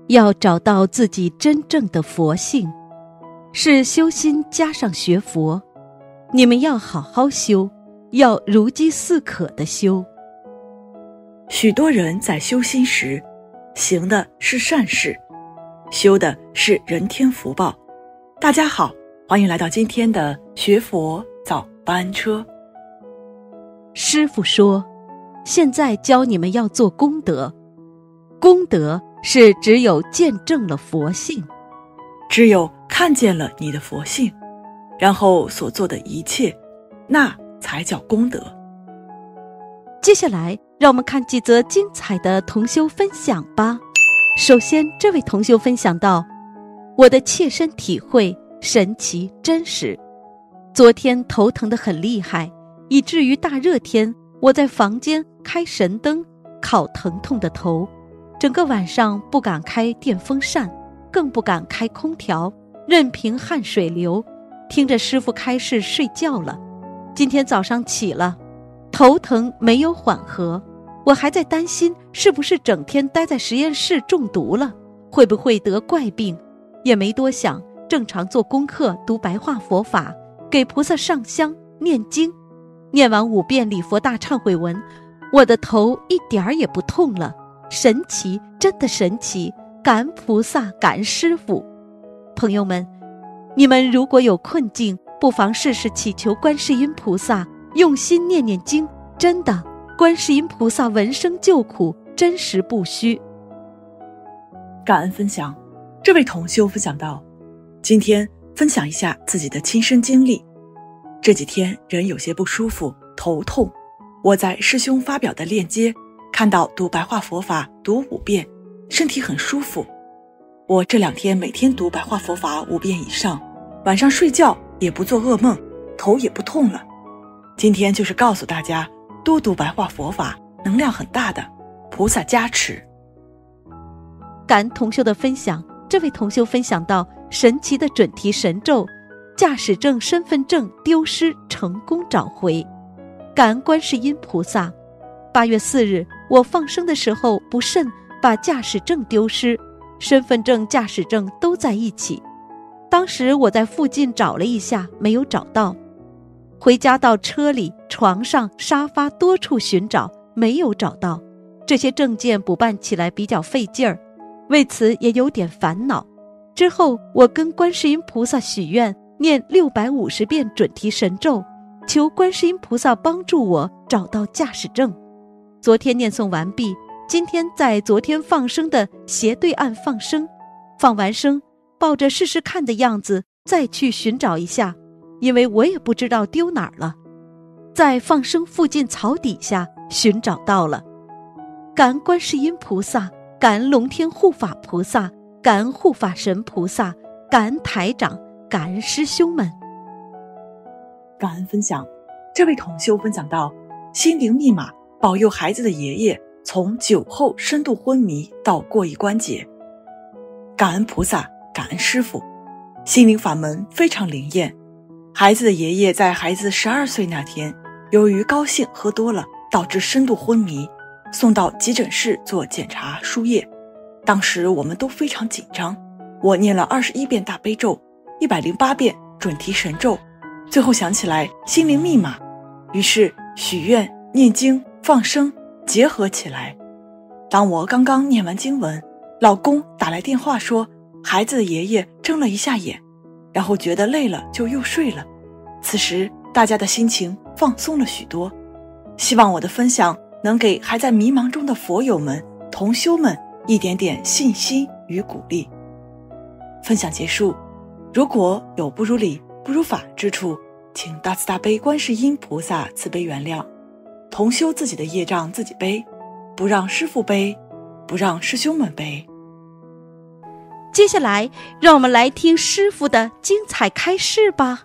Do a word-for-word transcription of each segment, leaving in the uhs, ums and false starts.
要找到自己真正的佛性，是修心加上学佛。你们要好好修，要如饥似渴的修。 许多人在修心时，行的是善事，修的是人天福报。大家好，欢迎来到今天的学佛早班车。 师父说，现在教你们要做功德，功德是只有见证了佛性， 只有看见了你的佛性，然后所做的一切，那才叫功德。 接下来让我们看几则精彩的同修分享吧。首先，这位同修分享到，我的切身体会神奇真实。昨天头疼得很厉害，以至于大热天我在房间开神灯烤疼痛的头，整个晚上不敢开电风扇，更不敢开空调，任凭汗水流，听着师父开示睡觉了。今天早上起了，头疼没有缓和，我还在担心是不是整天待在实验室中毒了，会不会得怪病，也没多想，正常做功课，读白话佛法，给菩萨上香念经，念完五遍礼佛大忏悔文，我的头一点儿也不痛了。神奇，真的神奇，感恩菩萨，感恩师父。朋友们，你们如果有困境，不妨试试祈求观世音菩萨，用心念念经，真的，观世音菩萨闻声救苦，真实不虚。 感恩分享，这位同修分享到，今天分享一下自己的亲身经历。这几天人有些不舒服，头痛，我在师兄发表的链接看到读白话佛法读五遍，身体很舒服。我这两天每天读白话佛法五遍以上，晚上睡觉也不做噩梦，头也不痛了。今天就是告诉大家，多读白话佛法，能量很大的，菩萨加持。 感恩同修的分享，这位同修分享到，神奇的准提神咒，驾驶证、身份证丢失成功找回，感恩观世音菩萨。八月四日，我放生的时候不慎把驾驶证丢失，身份证、驾驶证都在一起。当时我在附近找了一下，没有找到。回家到车里、床上、沙发多处寻找，没有找到。这些证件补办起来比较费劲儿，为此也有点烦恼。之后我跟观世音菩萨许愿，念六百五十遍准提神咒，求观世音菩萨帮助我找到驾驶证。昨天念诵完毕，今天在昨天放生的斜对岸放生，放完生，抱着试试看的样子再去寻找一下，因为我也不知道丢哪儿了。在放生附近草底下寻找到了。感恩观世音菩萨，感恩龙天护法菩萨，感恩护法神菩萨，感恩台长，感恩师兄们。 感恩分享，这位同修分享到，心灵密码保佑孩子的爷爷从酒后深度昏迷到过一关节。感恩菩萨，感恩师父，心灵法门非常灵验。孩子的爷爷在孩子十二岁那天，由于高兴喝多了，导致深度昏迷，送到急诊室做检查输液。当时我们都非常紧张，我念了二十一遍大悲咒，一百零八遍准提神咒，最后想起来心灵密码，于是许愿、念经、放生结合起来。当我刚刚念完经文，老公打来电话说，孩子的爷爷睁了一下眼，然后觉得累了就又睡了。此时大家的心情放松了许多，希望我的分享能给还在迷茫中的佛友们、同修们一点点信心与鼓励。分享结束，如果有不如理、不如法之处，请大慈大悲观世音菩萨慈悲原谅。同修自己的业障自己背，不让师父背，不让师兄们背。 接下来让我们来听师父的精彩开示吧。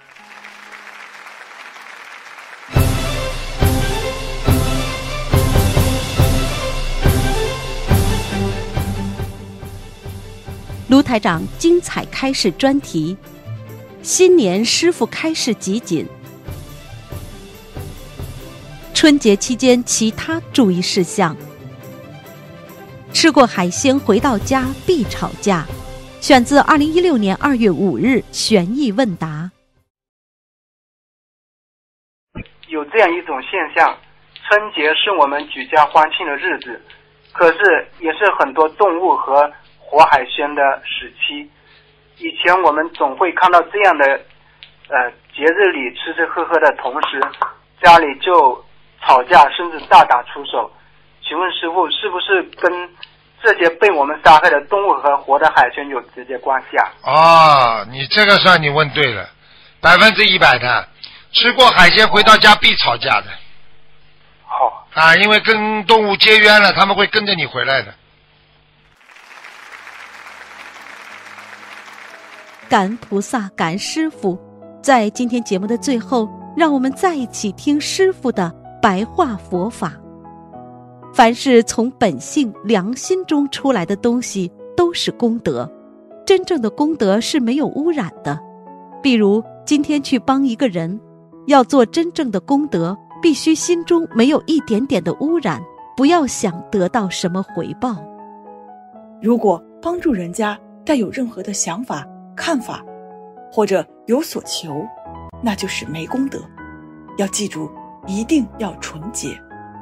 卢台长精彩开示专题，新年师父开示集锦，春节期间其他注意事项。 吃过海鲜回到家必吵架，选自二零一六年二月五日悬疑问答。 有这样一种现象，春节是我们举家欢庆的日子，可是也是很多动物和活海鲜的时期。以前我们总会看到这样的呃节日里吃吃喝喝的同时，家里就吵架甚至大打出手。请问师父，是不是跟这些被我们杀害的动物和活的海鲜有直接关系啊？ 哦，你这个算你问对了，百分之一百的，吃过海鲜回到家必吵架的。 好、 哦、啊，因为跟动物结冤了，他们会跟着你回来的。 感恩菩萨，感恩师父。在今天节目的最后，让我们再一起听师父的白话佛法。凡是从本性良心中出来的东西都是功德，真正的功德是没有污染的。比如今天去帮一个人，要做真正的功德，必须心中没有一点点的污染，不要想得到什么回报。 如果帮助人家带有任何的想法看法，或者有所求，那就是没功德。要记住，一定要纯洁。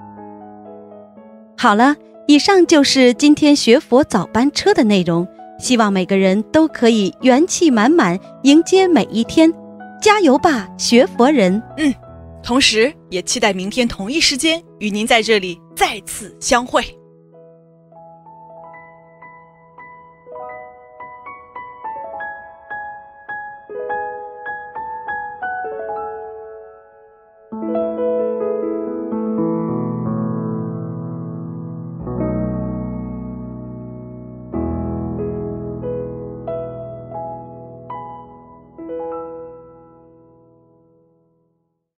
好了，以上就是今天学佛早班车的内容，希望每个人都可以元气满满迎接每一天，加油吧，学佛人。 嗯，同时也期待明天同一时间与您在这里再次相会。